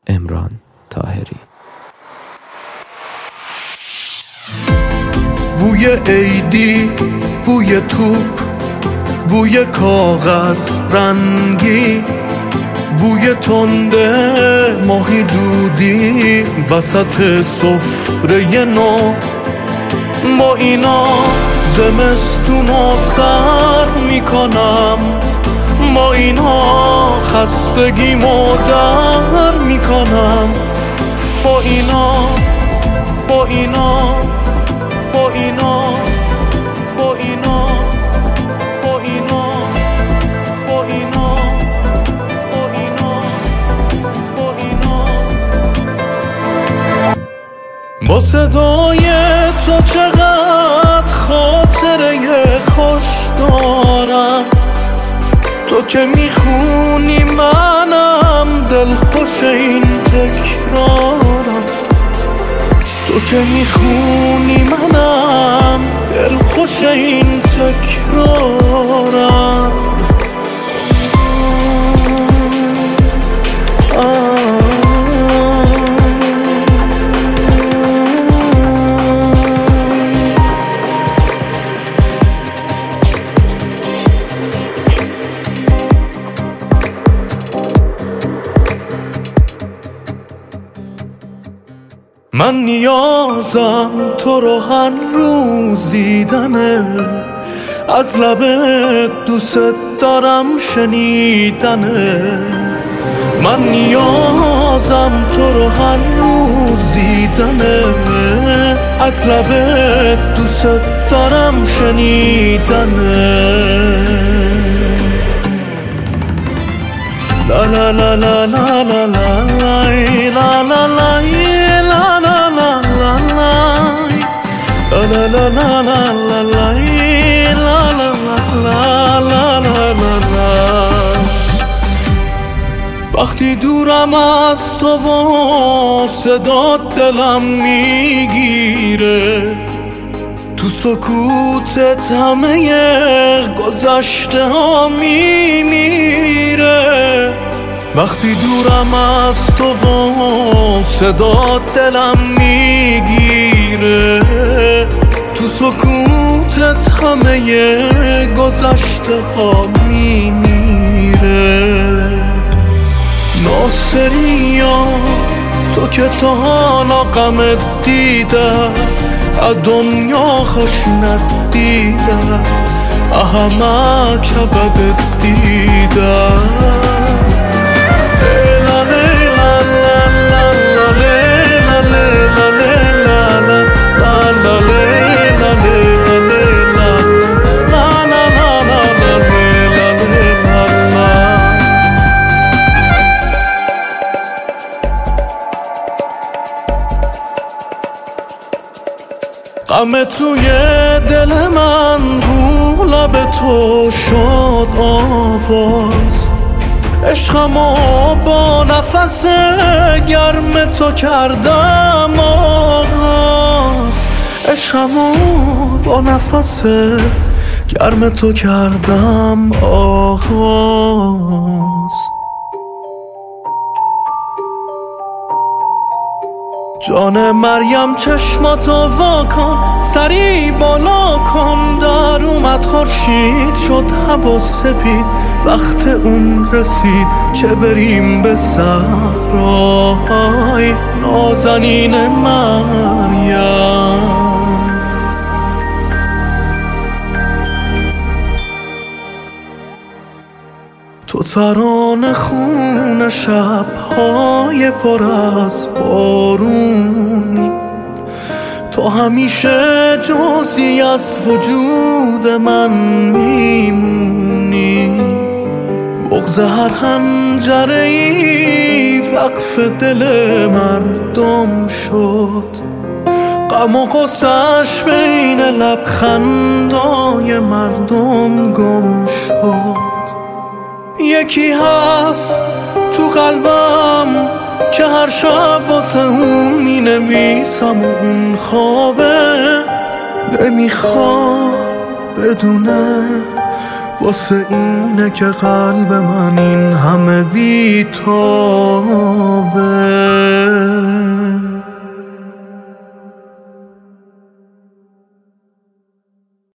امران طاهری. بوی عیدی، بوی توپ، بوی کاغذ رنگی، بوی تنده ماهی دودی وسط سفره نو. با اینا زمستونو سر میکنم، با اینا خستگیمو در میکنم، با اینا با اینا با اینا با اینا با اینا با اینا با اینا با اینا. با صدای تو چقدر خاطره خوش دارم، تو که میخونی منم دلخوش این تکرارم، تو که میخونی منم دلخوش این تکرارم. من نیازم تو رو هر روز دیدنه، از لبت دوست دارم شنیدنه. من نیازم تو رو هر روز دیدنه، از لبت دوست دارم شنیدنه. لا لا لا لا لا لا لا لا لا لا la la la la la la la la la la. وقتی دورم از تو و صدات دلم میگیره، تو سکوتت همه گذشته ها میمیره. وقتی دورم از تو و صدات دلم میگیره، تو سکوتت همه گذشته ها میمیره. ناصریا تو که تا حالا غمت دیده، از دنیا خوش ندیده، همه کببت دیده. غم توی دل من رو لب تو شد آواز، عشقمو با نفس گرم تو کردم آغاز، عشقمو با نفس گرم تو کردم آغاز. جان مریم چشماتو وا کن، سری بالا کن، در اومد خورشید شد هوا سپید، وقت اون رسید که بریم به صحرای نازنین مریم. تو ترانه خون شب‌های پر از بارونی، تو همیشه جزئی از وجود من میمونی. بغض هر حنجره‌ای وقف دل مردم شد، غم و غصه‌اش بین لبخندای مردم گم شد. یکی هست تو قلبم که هر شب واسه اون می نویسم و اون خوابه، نمیخواد بدونه واسه اینه که قلب من این همه بی‌تابه.